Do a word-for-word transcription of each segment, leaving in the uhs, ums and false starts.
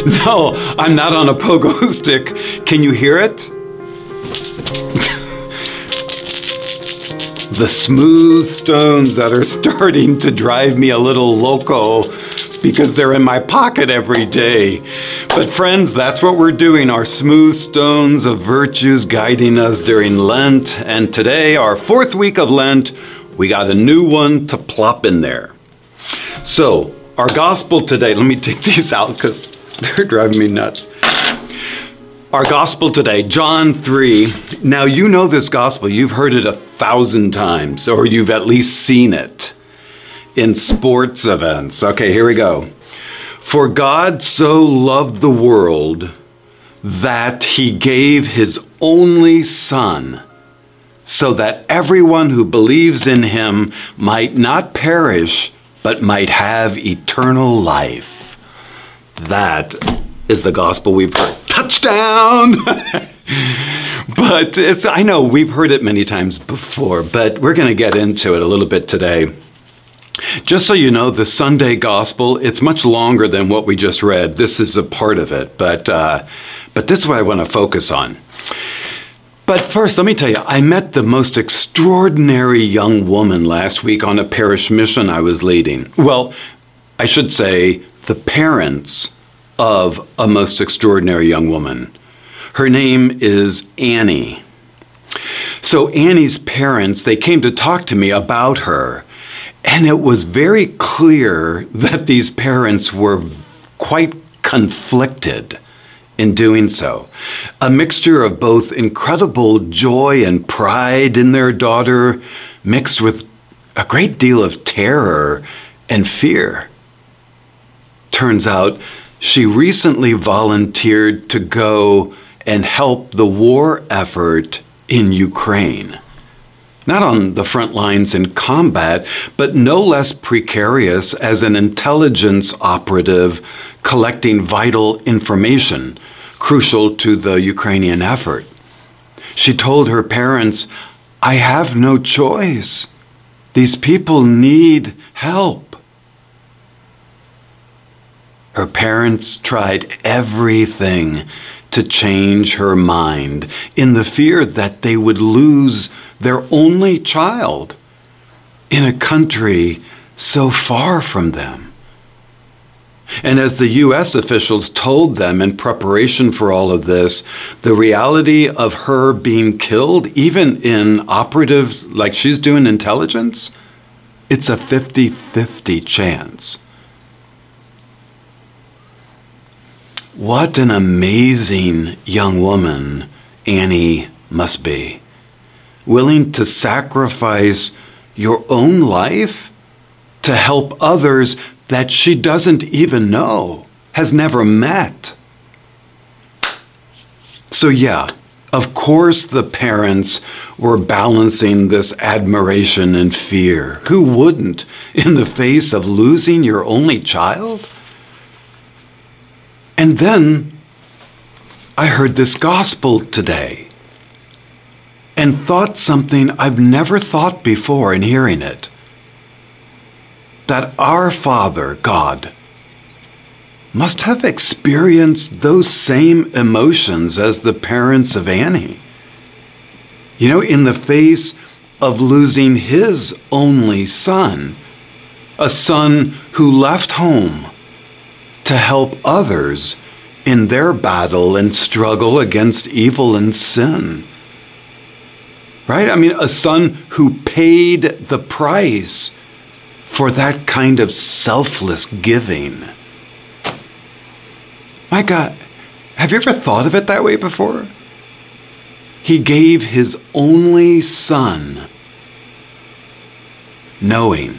No, I'm not on a pogo stick. Can you hear it? The smooth stones that are starting to drive me a little loco because they're in my pocket every day. But friends, that's what we're doing, our smooth stones of virtues guiding us during Lent. And today, our fourth week of Lent, we got a new one to plop in there. So, our gospel today, let me take these out because they're driving me nuts. Our gospel today, John three. Now, you know this gospel. You've heard it a thousand times, or you've at least seen it in sports events. Okay, here we go. For God so loved the world that he gave his only Son, so that everyone who believes in him might not perish, but might have eternal life. That is the gospel we've heard. Touchdown! But it's, I know we've heard it many times before, but we're going to get into it a little bit today. Just so you know, the Sunday gospel, it's much longer than what we just read. This is a part of it, but uh, but this is what I want to focus on. But first, let me tell you, I met the most extraordinary young woman last week on a parish mission I was leading. Well, I should say the parents of a most extraordinary young woman. Her name is Annie. So Annie's parents, they came to talk to me about her, and it was very clear that these parents were quite conflicted in doing so. A mixture of both incredible joy and pride in their daughter, mixed with a great deal of terror and fear. Turns out she recently volunteered to go and help the war effort in Ukraine. Not on the front lines in combat, but no less precarious as an intelligence operative collecting vital information crucial to the Ukrainian effort. She told her parents, "I have no choice. These people need help." Her parents tried everything to change her mind in the fear that they would lose their only child in a country so far from them. And as the U S officials told them in preparation for all of this, the reality of her being killed, even in operatives like she's doing intelligence, it's a fifty-fifty chance. What an amazing young woman Annie must be. Willing to sacrifice your own life to help others that she doesn't even know, has never met. So yeah, of course the parents were balancing this admiration and fear. Who wouldn't in the face of losing your only child? And then I heard this gospel today and thought something I've never thought before in hearing it. That our Father, God, must have experienced those same emotions as the parents of Annie. You know, in the face of losing his only son, a son who left home to help others in their battle and struggle against evil and sin. Right? I mean, a son who paid the price for that kind of selfless giving. My God, have you ever thought of it that way before? He gave his only son, knowing.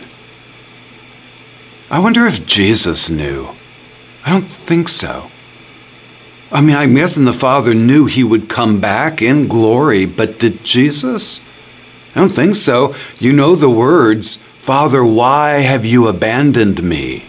I wonder if Jesus knew. I don't think so. I mean, I'm guessing the Father knew he would come back in glory, but did Jesus? I don't think so. You know the words, "Father, why have you abandoned me?"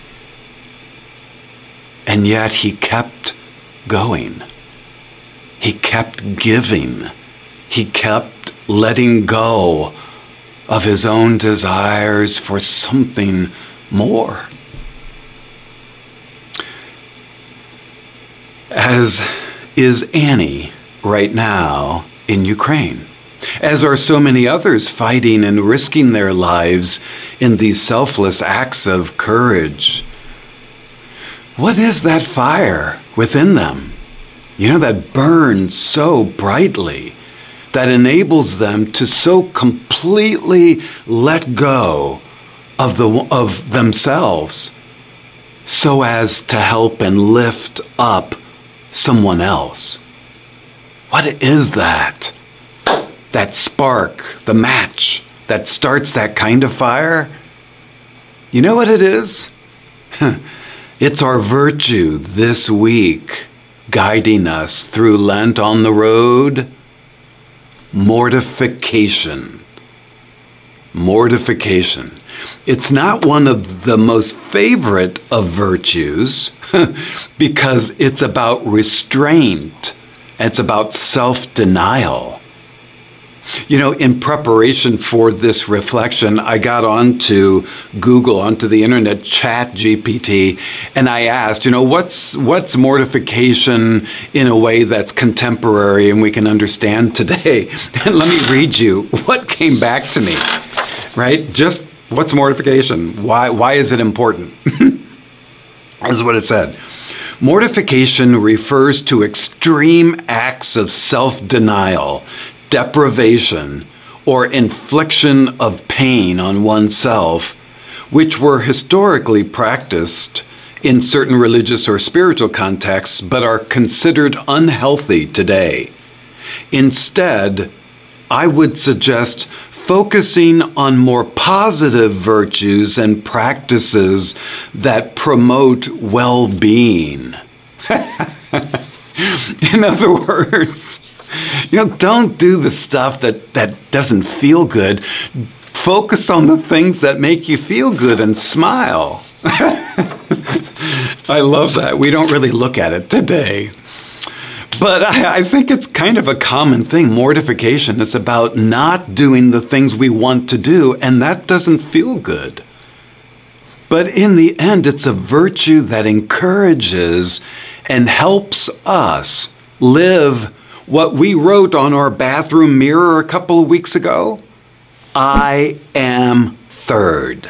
And yet he kept going. He kept giving. He kept letting go of his own desires for something more. as is Annie right now in Ukraine, as are so many others fighting and risking their lives in these selfless acts of courage. What is that fire within them, you know, that burns so brightly, that enables them to so completely let go of the of themselves so as to help and lift up someone else? What is that? That spark, the match that starts that kind of fire? You know what it is? It's our virtue this week guiding us through Lent on the road. Mortification. Mortification. It's not one of the most favorite of virtues because it's about restraint. It's about self-denial. You know, in preparation for this reflection, I got onto Google, onto the internet, Chat G P T, and I asked, you know, what's what's mortification in a way that's contemporary and we can understand today? And let me read you what came back to me, right? Just what's mortification? Why, why is it important? This is what it said. Mortification refers to extreme acts of self-denial, deprivation, or infliction of pain on oneself, which were historically practiced in certain religious or spiritual contexts, but are considered unhealthy today. Instead, I would suggest focusing on more positive virtues and practices that promote well-being. In other words, you know, don't do the stuff that, that doesn't feel good. Focus on the things that make you feel good and smile. I love that. We don't really look at it today. But I, I think it's kind of a common thing. Mortification is about not doing the things we want to do, and that doesn't feel good. But in the end, it's a virtue that encourages and helps us live what we wrote on our bathroom mirror a couple of weeks ago. I am third.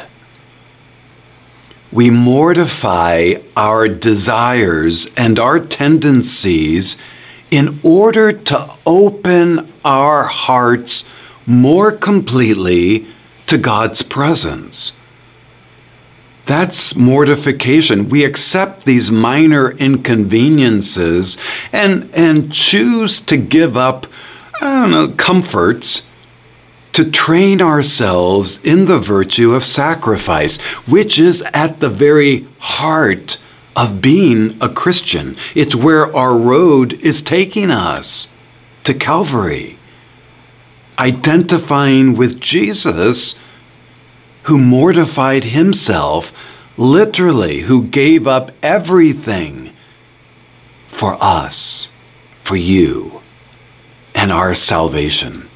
We mortify our desires and our tendencies in order to open our hearts more completely to God's presence. That's mortification. We accept these minor inconveniences and, and choose to give up, I don't know, comforts to train ourselves in the virtue of sacrifice, which is at the very heart of being a Christian. It's where our road is taking us, to Calvary. Identifying with Jesus, who mortified himself, literally, who gave up everything for us, for you, and our salvation.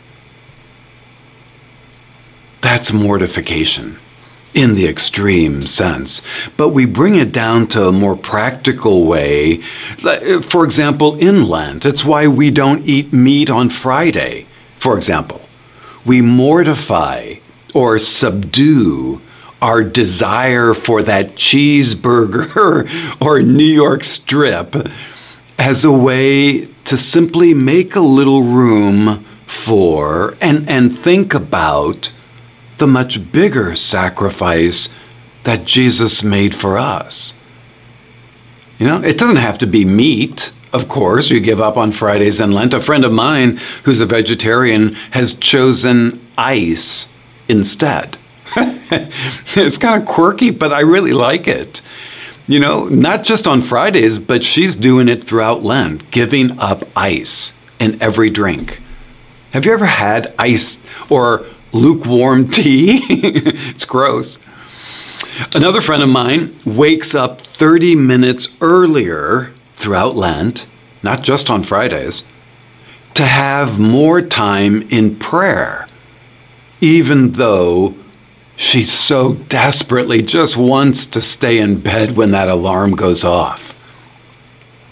That's mortification in the extreme sense. But we bring it down to a more practical way. For example, in Lent, it's why we don't eat meat on Friday, for example. We mortify or subdue our desire for that cheeseburger or New York strip as a way to simply make a little room for and, and think about the much bigger sacrifice that Jesus made for us. You know, it doesn't have to be meat, of course. You give up on Fridays in Lent. A friend of mine who's a vegetarian has chosen ice instead. It's kind of quirky, but I really like it. You know, not just on Fridays, but she's doing it throughout Lent, giving up ice in every drink. Have you ever had ice or lukewarm tea? It's gross. Another friend of mine wakes up thirty minutes earlier throughout Lent, not just on Fridays, to have more time in prayer, even though she so desperately just wants to stay in bed when that alarm goes off.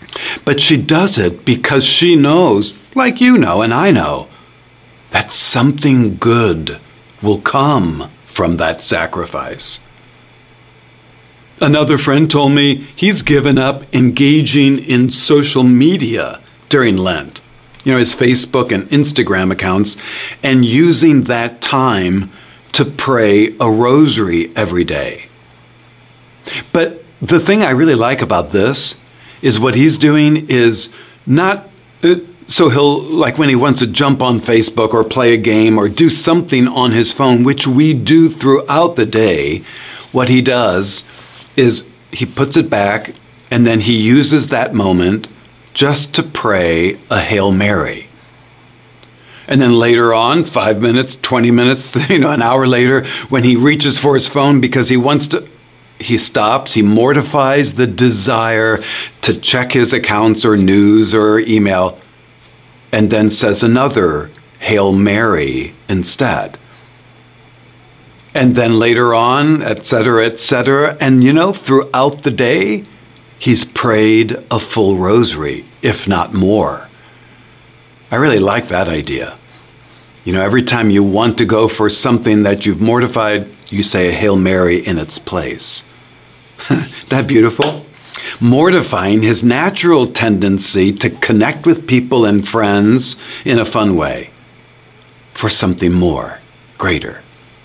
But she does it because she knows, like you know and I know, that something good will come from that sacrifice. Another friend told me he's given up engaging in social media during Lent, you know, his Facebook and Instagram accounts, and using that time to pray a rosary every day. But the thing I really like about this is what he's doing is not, uh, so he'll, like when he wants to jump on Facebook or play a game or do something on his phone, which we do throughout the day, what he does is he puts it back and then he uses that moment just to pray a Hail Mary. And then later on, five minutes, twenty minutes, you know, an hour later, when he reaches for his phone because he wants to, he stops, he mortifies the desire to check his accounts or news or email, and then says another Hail Mary instead. And then later on, et cetera, et cetera. And you know, throughout the day, he's prayed a full rosary, if not more. I really like that idea. You know, every time you want to go for something that you've mortified, you say a Hail Mary in its place. That beautiful? Mortifying his natural tendency to connect with people and friends in a fun way for something more, greater.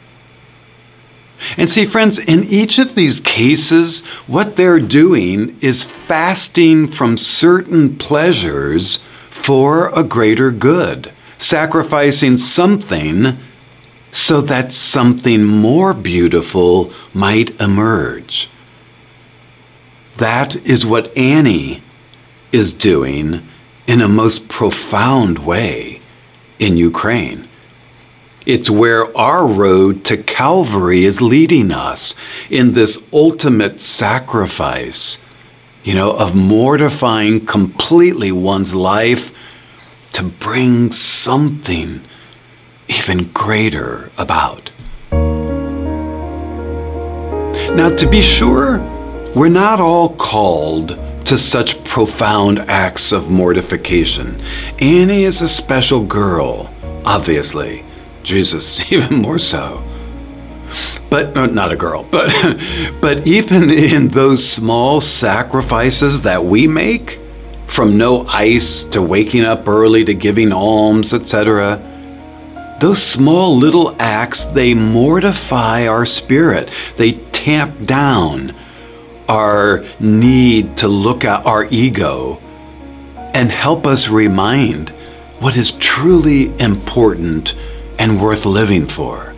And see, friends, in each of these cases, what they're doing is fasting from certain pleasures for a greater good, sacrificing something so that something more beautiful might emerge. That is what Annie is doing in a most profound way in Ukraine. It's where our road to Calvary is leading us in this ultimate sacrifice, you know, of mortifying completely one's life to bring something even greater about. Now, to be sure, we're not all called to such profound acts of mortification. Annie is a special girl, obviously. Jesus, even more so. But, no, not a girl, but, but even in those small sacrifices that we make, from no ice to waking up early to giving alms, et cetera, those small little acts, they mortify our spirit. They tamp down our need to look at our ego and help us remind what is truly important and worth living for.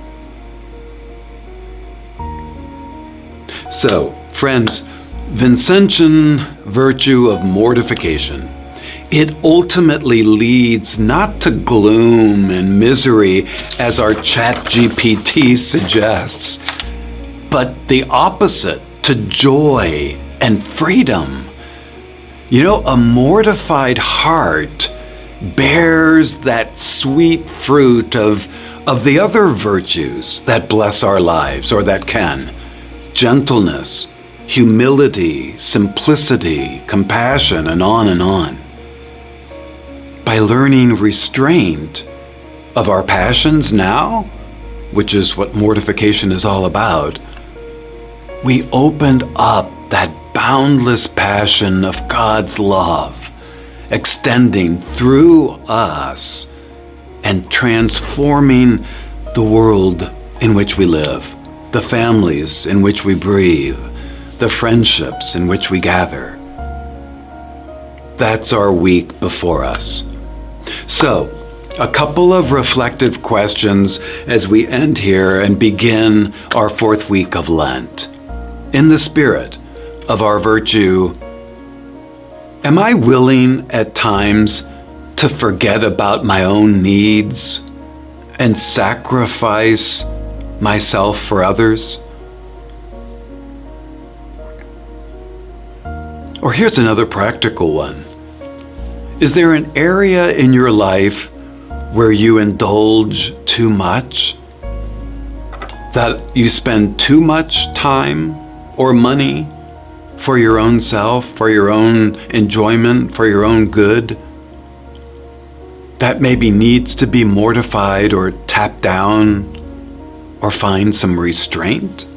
So, friends, Vincentian virtue of mortification, it ultimately leads not to gloom and misery as our Chat G P T suggests, but the opposite, to joy and freedom. You know, a mortified heart bears that sweet fruit of, of the other virtues that bless our lives, or that can. Gentleness, humility, simplicity, compassion, and on and on. By learning restraint of our passions now, which is what mortification is all about, we opened up that boundless passion of God's love, extending through us and transforming the world in which we live, the families in which we breathe, the friendships in which we gather. That's our week before us. So, a couple of reflective questions as we end here and begin our fourth week of Lent. In the spirit of our virtue, am I willing at times to forget about my own needs and sacrifice myself for others? Or here's another practical one. Is there an area in your life where you indulge too much? That you spend too much time or money for your own self, for your own enjoyment, for your own good, that maybe needs to be mortified or tapped down or find some restraint?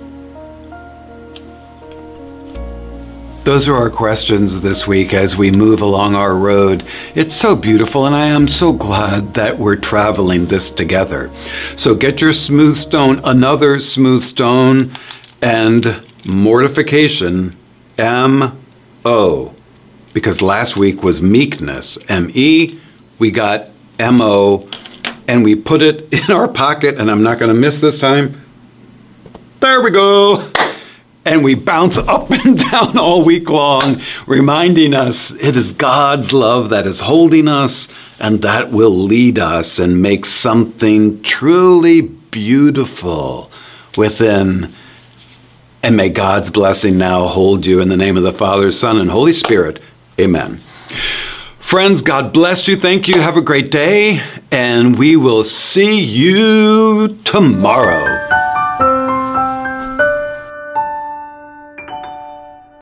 Those are our questions this week as we move along our road. It's so beautiful, and I am so glad that we're traveling this together. So get your smooth stone, another smooth stone, and mortification, M O, because last week was meekness, M E. We got M O, and we put it in our pocket, and I'm not going to miss this time. There we go. And we bounce up and down all week long, reminding us it is God's love that is holding us and that will lead us and make something truly beautiful within. And may God's blessing now hold you in the name of the Father, Son, and Holy Spirit. Amen. Friends, God bless you. Thank you. Have a great day. And we will see you tomorrow.